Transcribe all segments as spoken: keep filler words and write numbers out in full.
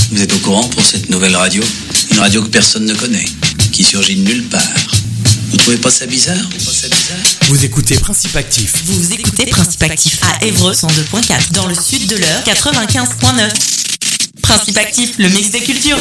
vous êtes au courant pour cette nouvelle radio? Une radio que personne ne connaît, qui surgit de nulle part. Vous trouvez pas ça bizarre? Pas ça bizarre? Vous écoutez Principe Actif. Vous écoutez Principe Actif à Évreux cent deux point quatre, dans le sud de l'Eure quatre-vingt-quinze point neuf. Principe Actif, le mix des cultures.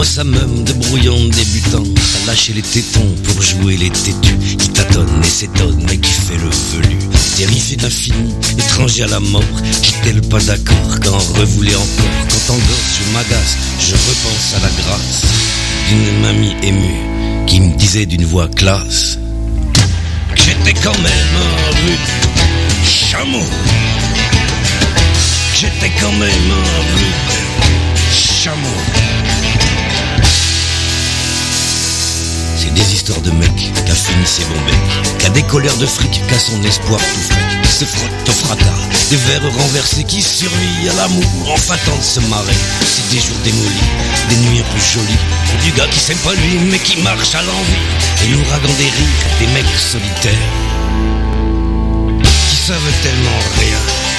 moi ça meum de brouillon débutant. T'as lâché les tétons pour jouer les têtus, qui tâtonne et s'étonne et qui fait le velu. Terrifié d'infini, étranger à la mort, j'étais le pas d'accord quand on revoulait encore. Quand en gosse je m'agace, je repense à la grâce d'une mamie émue qui me disait d'une voix classe que j'étais quand même un rude chameau. J'étais quand même un rude chameau. C'est des histoires de mecs qui a fini ses bons becs, qui a des colères de fric, qui a son espoir tout frec, qui se frotte au fracas, des verres renversés, qui survit à l'amour en fâtant de se marrer. C'est des jours démolis, des nuits un peu jolies, du gars qui s'aime pas lui mais qui marche à l'envie, et l'ouragan des rires, des mecs solitaires qui savent tellement rien,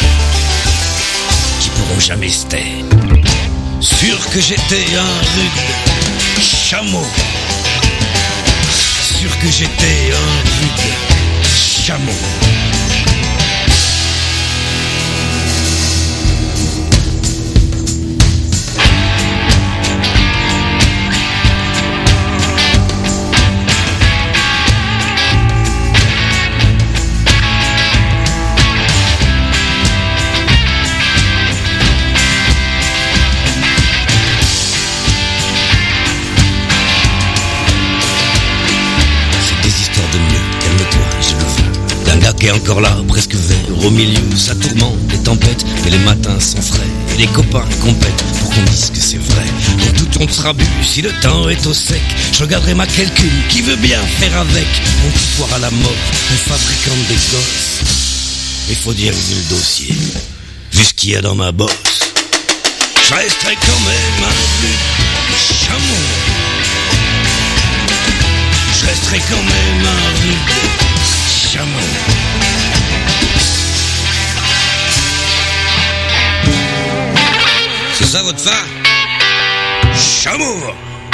qui pourront jamais se taire. Sûr que j'étais un rude chameau. Sûr que j'étais un rude chameau. Qui est encore là, presque vert, au milieu, ça tourmente, les tempêtes, mais les matins sont frais, et les copains compètent pour qu'on dise que c'est vrai. Quand tout on sera bu, si le temps est au sec, je regarderai ma calcul, qui veut bien faire avec mon pouvoir à la mort, un fabricant des gosses. Il faut dire, vu le dossier, vu ce qu'il y a dans ma bosse, je resterai quand même un rude chameau. Je resterai quand même un rude chameau. C'est ça votre fin? Chameau!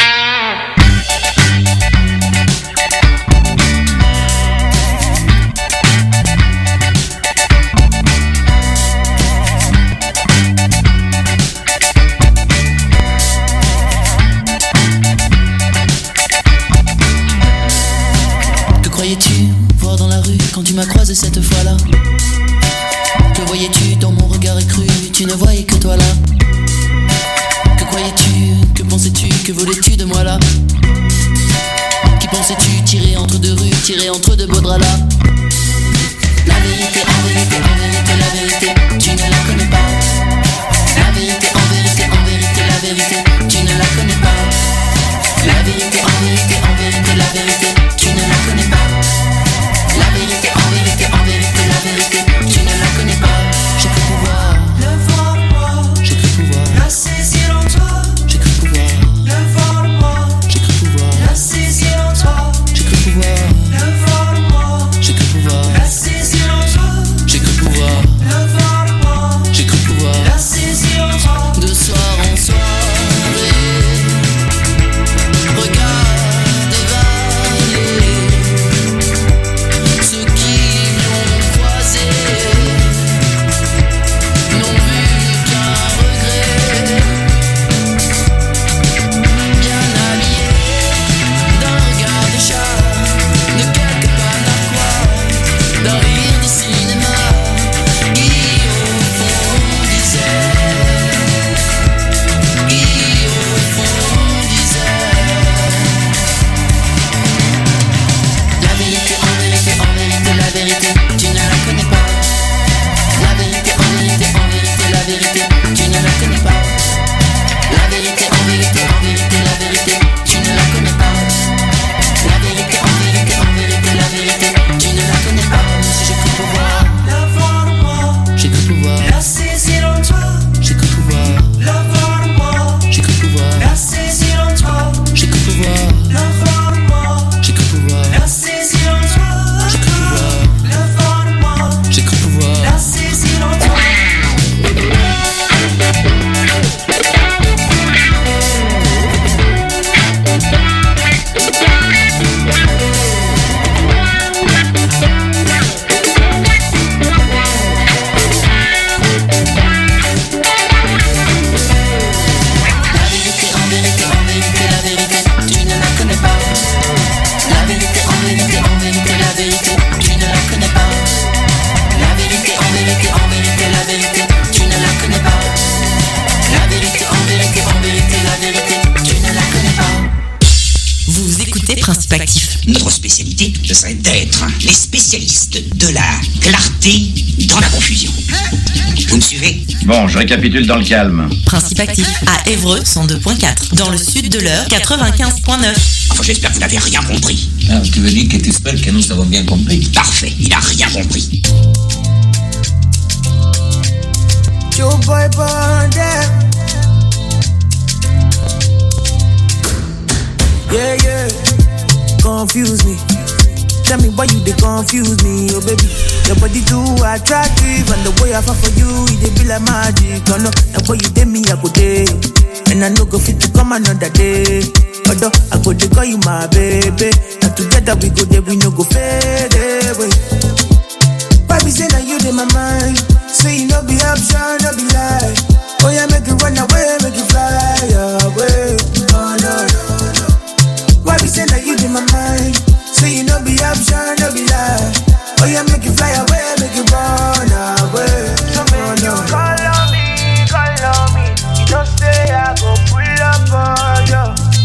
Que croyais-tu voir dans la rue quand tu m'as croisé cette fois-là? Que voyais-tu dans mon regard écru? Tu ne voyais que toi là. Que croyais-tu? Que pensais-tu? Que voulais-tu de moi là? Qui pensais-tu? Tirer entre deux rues, tirer entre deux beaux draps là. La vérité, en vérité, en vérité, la vérité, tu ne la connais pas. La vérité, en vérité, en vérité, la vérité, tu ne la connais pas. La vérité, en vérité, en vérité, la vérité, tu ne la connais pas. La vérité, en vérité, en vérité, la vérité, tu ne la connais pas. Je peux pouvoir le voir, moi. spécialité, ce serait d'être les spécialistes de la clarté dans la confusion. Vous me suivez? Bon, je récapitule dans le calme. Principe actif à Évreux cent deux point quatre. Dans le sud de l'heure quatre-vingt-quinze point neuf. Enfin, j'espère que vous n'avez rien compris. Ah, tu veux dire que tu espères que nous avons bien compris? Parfait, il a rien compris. Joe boy born there. Yeah, yeah, confuse me. Tell me why you they confuse me, oh baby. Your body too attractive, and the way I fall for you, it dey be like magic. Oh no, the way you take me, I go day, and I no go fit to come another day. Although I go dey call you my baby, and together we go there, we no go fade away. Why be say that you in my mind? Say you no be option, no be lie. Oh yeah, make it run away, make it fly away. Oh no, no, no. Why be say that you in my mind? Say you no be option, no be lie. Oh yeah, make it fly away, make it run away. So make you call on me, call on me. You don't say I go pull up on you.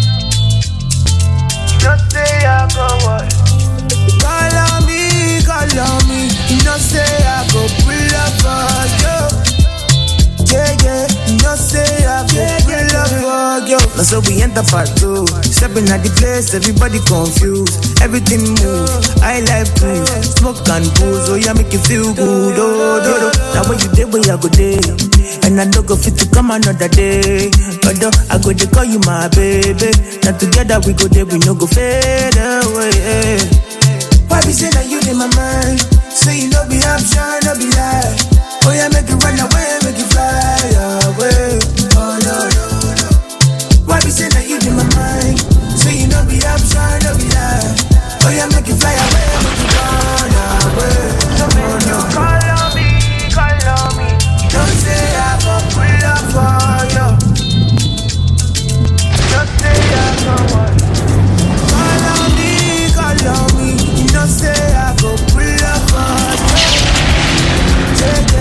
You don't say I go what? Call on me, call on me. You don't say I go pull up on you. Yeah, yeah, you don't say I go pull up on you. Now so we enter part two. Stepping at the place, everybody confused. Everything move, I like to smoke and booze, oh yeah, make you feel good, oh, do, do. Now when you day, where I go day, and I don't go fit to come another day. But though, I go to call you my baby. Now together we go there, we no go fade away. Why be say that you in my mind? Say you no be option, no be lie. Oh yeah, make it run away, make it fly away. Oh no, no, no. Why be say that you in my mind? Say you no be option, no be lie. Oh yeah, make it fly away, make it run away. So make you call on me, call on me. Don't say I go pull up for you. Don't say I go what? Call on me, call on me. Don't say I go pull up for you.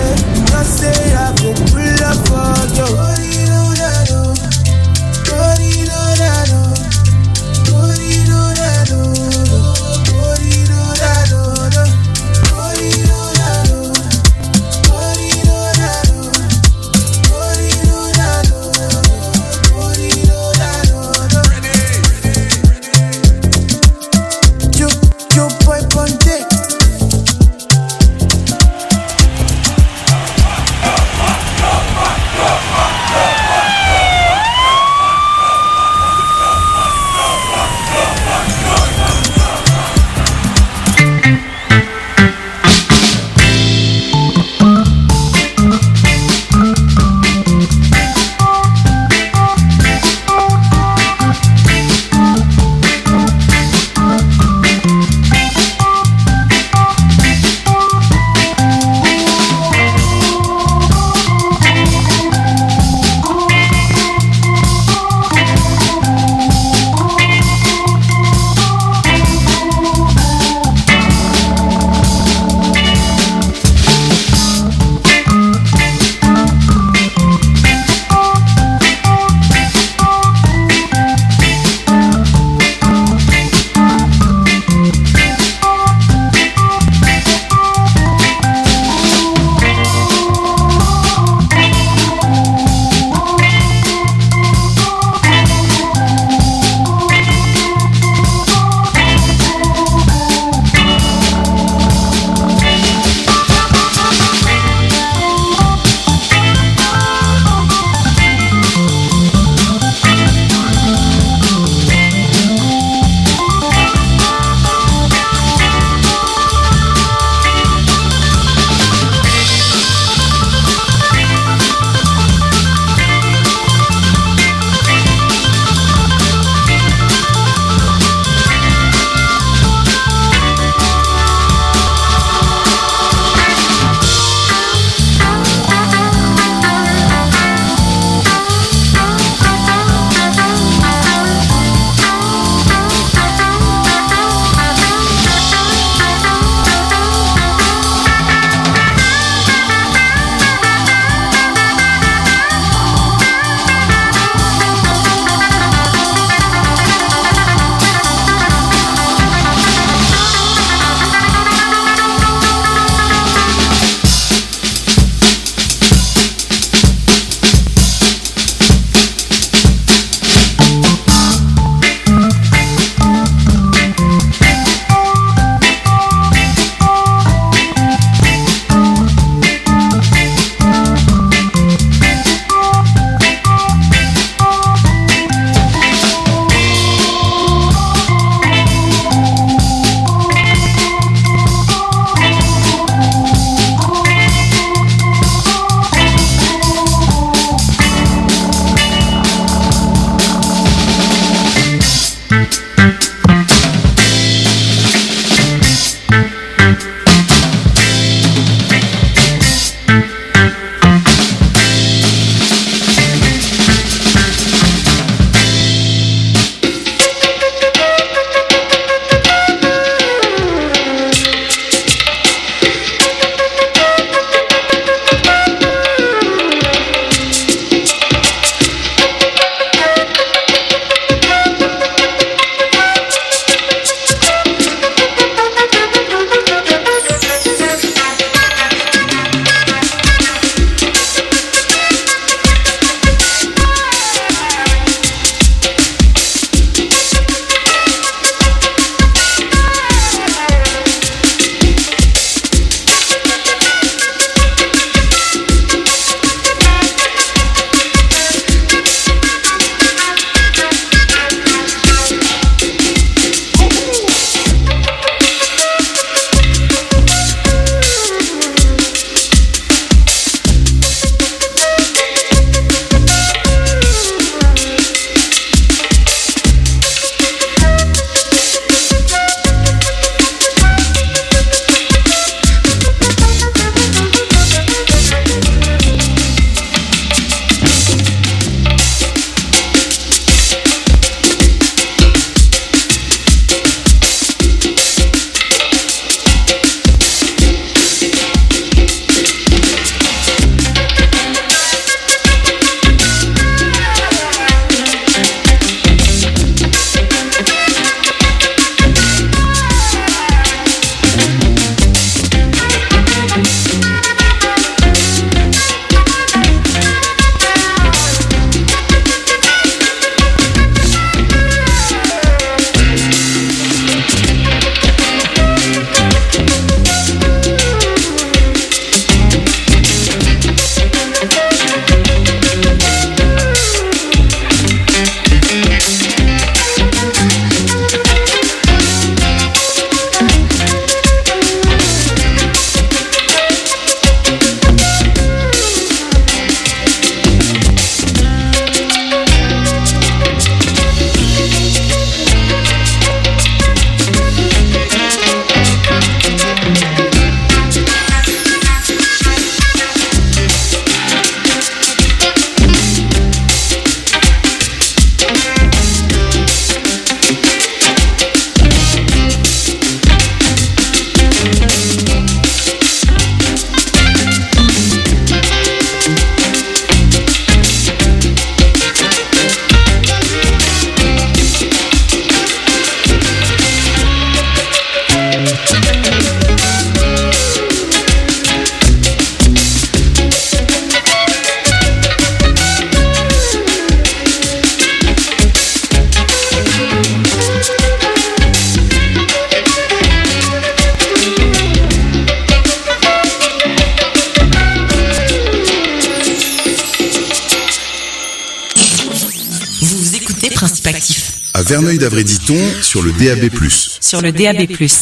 Principe Actif. À Verneuil-d'Avray-Diton, sur le D A B plus. Sur le D A B plus.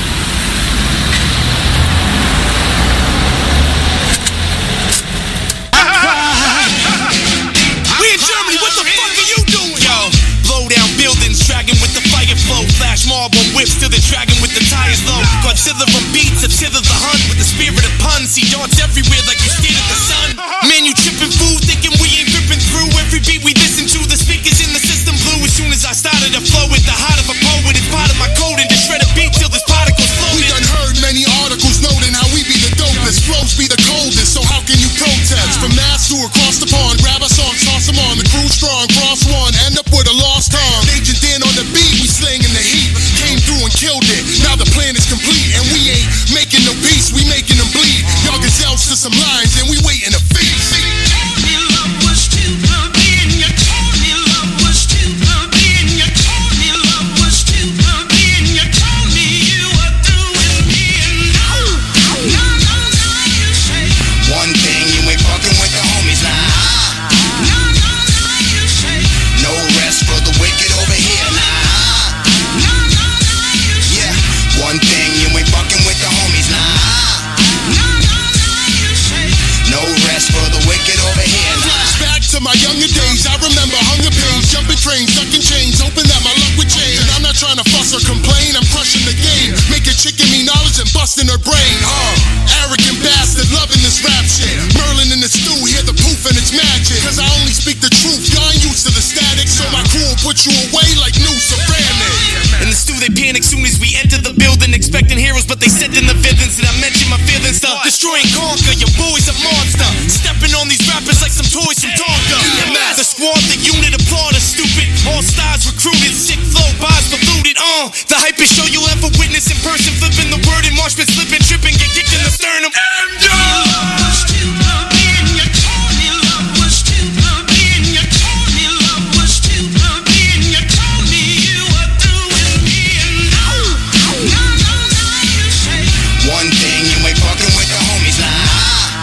Flash mob on whips till they're dragging with the tires low. Godzilla from beats to tether the hunt with the spirit of puns. See darts everywhere like you stared at the sun. Man, you tripping fool, thinking we ain't ripping through every beat we listen to. The speakers in the system blew as soon as I started to flow with the heart of a poet. It's part of my code and to shred a beat till this particles floating. We done heard many articles noting how we be the dopest, flows be the coldest. So how can you protest? From Mass to across the pond, grab a song, toss them on. The crew strong, cross one, end up with a lost tongue. Agent Dan on the beat, we slinging the heat. Came through and killed it. Now the plan is complete, and we ain't making no peace. We making them bleed. Y'all gazelles to some lines, and we waiting to feast. My younger days, I remember hunger pains, jumping trains, ducking chains, hoping that my luck would change. And I'm not trying to fuss or complain, I'm crushing the game, making chicken me knowledge and busting her brain. Uh, arrogant bastard, loving this rap shit. Merlin in the stew, hear the proof and it's magic. Cause I only speak the truth, y'all ain't used to the static. So my crew will put you away like new ceramic. In the stew they panic soon as we enter the building, expecting heroes, but they sent in the villains. And I mention my feelings to destroy and conquer. Your boy's a monster, stepping on these rappers like some toys from Tonka. The squad, the unit, applaud us, stupid. All stars recruited, sick flow, bars polluted. Uh, the hypest show you'll ever witness in person. Flipping the word in marshman, slipping, tripping, get kicked in the sternum. One thing, you ain't fucking with the homies now.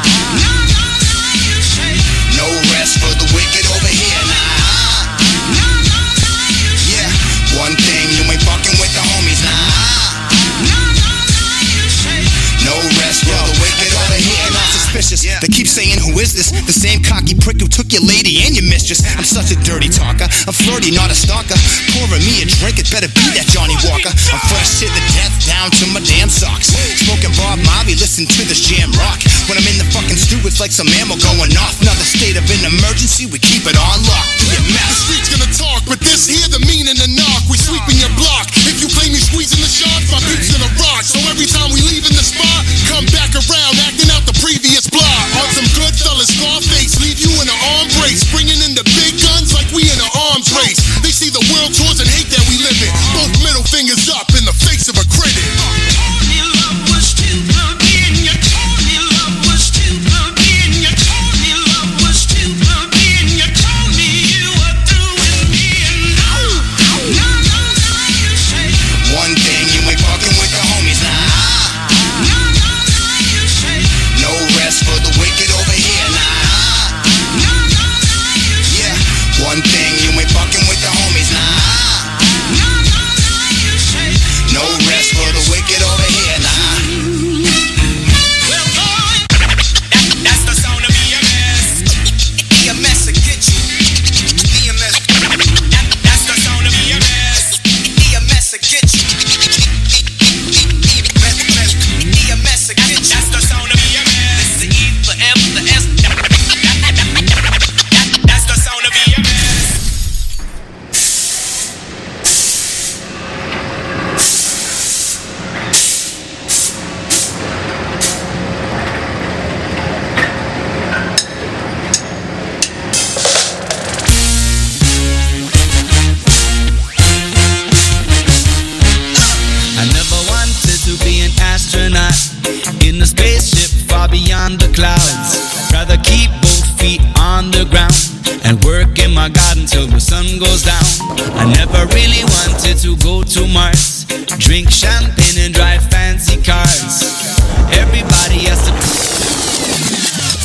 No rest for the wicked over here now. Yeah, one thing, you ain't fucking with the homies now. No rest for the wicked over here now. Suspicious. Yeah. They keep saying, who is this? The same cocky prick who took your lady and your mistress. I'm such a dirty talker. I'm flirty, not a stalker. Pouring me a drink, it better be that Johnny Walker. I'm fresh to the death, down to my damn socks. Smoking Bob Marley, listen to this jam rock. When I'm in the fucking stew, it's like some ammo going off. Another state of an emergency, we keep it on lock. Be a mess. The street's gonna talk, but this here the mean and the knock. We sweeping your block. If you claim you squeezing the shots, my beat's gonna rock. So every time we leave in the spot, come back around, acting out the previous block. On some good fellas, Scarface, leave you in an arm brace. Bringing in the big guns like we in an arms race. They see the world tours and hate that we live it. Both middle fingers up in the face of a critic. One thing, you ain't fucking with the homies now. No rest for the wicked over here now. Yeah, one thing, you ain't fucking with the homies now. No rest for the wicked over here now. Well, boy, that, that's the sound of E M S. E M S will get you. E M S, that, that's the sound of E M S. E M S will get you. E M S will get you. That's the sound of E M S. It's the E, the M, the S. That's the sound of E M S. I never wanted to be an astronaut in a spaceship far beyond the clouds. Rather keep both feet on the ground and work in my garden till the sun goes down. I never really wanted to go to Mars, drink champagne and drive fancy cars. Everybody has to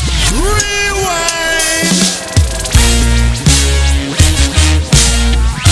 rewind.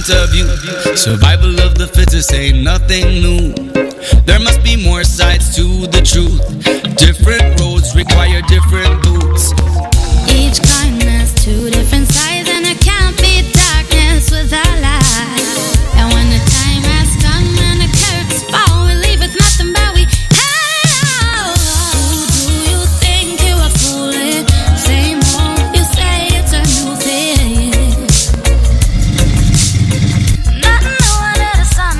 point of view. Survival of the fittest ain't nothing new. There must be more sides to the truth. Different roads require different boots. Each coin has two different sides, and it can't be darkness without light. And when the time has come and the curtains fall, we leave with nothing but we hell. Who do you think you are fooling? Same old, you say it's a new thing. Nothing new under the sun.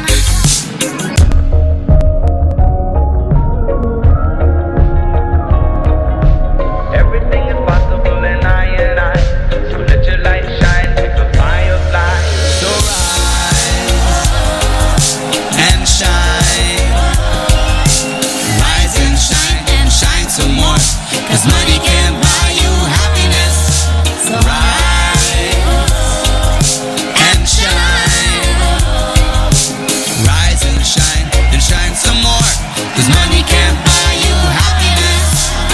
Everything is possible in I and I. So let your light shine with the firefly. So rise and shine. Rise and shine and shine some more. Cause money can't buy you happiness. So rise and shine. Rise and shine and shine some more. Cause money can't buy you happiness.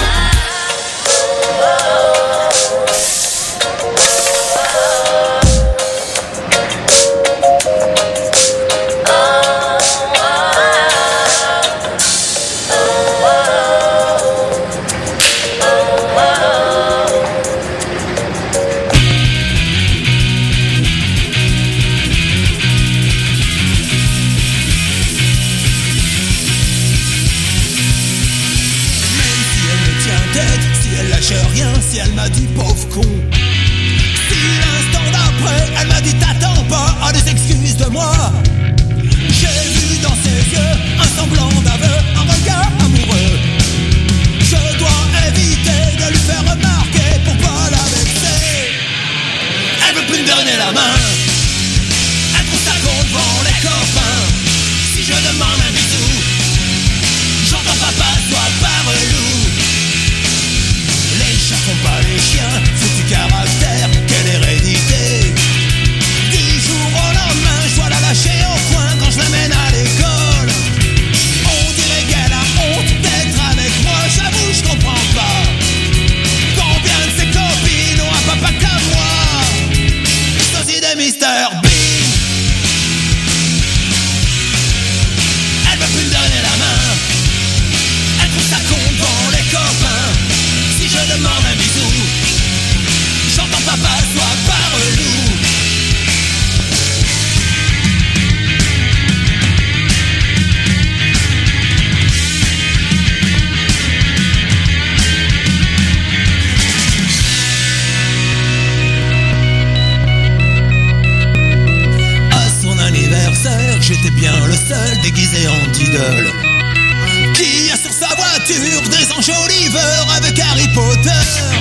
Si elle lâche rien, si elle m'a dit pauvre con. Si l'instant d'après, elle m'a dit t'attends pas à des excuses de moi. J'ai vu dans ses yeux un semblant d'aveu, un regard amoureux. Je dois éviter de lui faire remarquer pour pas la vexer. Elle veut plus me donner la main. Elle trouve ça con devant les copains. Si je demande un bisou, j'entends papa, sois pas relou. Les chats font pas les chiens, foutu caractère, quelle hérédité. Du jour au lendemain, je dois la lâcher au coin quand je l'amène à l'école. On dirait qu'elle a honte d'être avec moi, j'avoue je comprends pas. Combien de ses copines ont un papa comme moi? Sosie de mister Bean. Elle veut plus me donner la main. Elle trouve ça con devant les copains. Si je demande un bisou, j'entends papa, sois pas relou. À son anniversaire, j'étais bien le seul déguisé en idole qui a sur sa voiture des enjoliveurs avec Harry Potter.